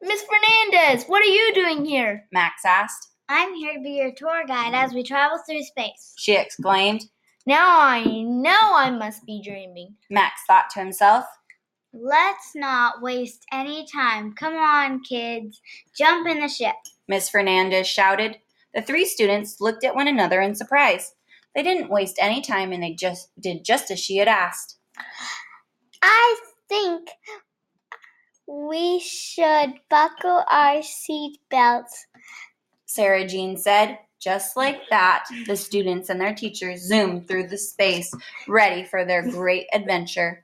Miss Fernandez, what are you doing here? Max asked. I'm here to be your tour guide as we travel through space, she exclaimed. Now I know I must be dreaming. Max thought to himself. Let's not waste any time. Come on, kids. Jump in the ship. Miss Fernandez shouted. The 3 students looked at one another in surprise. They didn't waste any time and they did just as she had asked. I think we should buckle our seat belts, Sarah Jean said. Just like that, the students and their teachers zoomed through the space, ready for their great adventure.